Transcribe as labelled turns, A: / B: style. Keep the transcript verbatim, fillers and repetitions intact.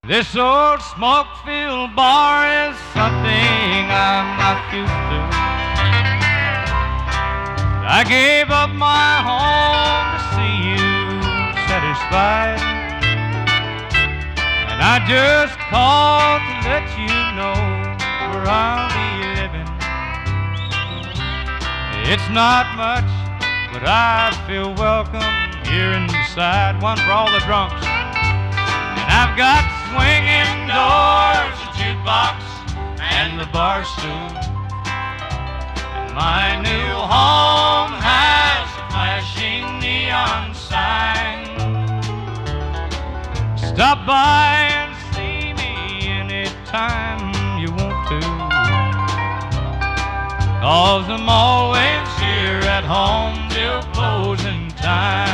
A: This old smoke-filled bar is something I'm not used to. I gave up my home to see you satisfied, and I just called to let you know where I'll be living. It's not much, but I feel welcome here inside. One for all the drunks. And I've got swinging doors, a jukebox, and the bar stool. And my new home has a flashing neon sign. Stop by and see me anytime you want to, 'cause I'm always here at home till closing time.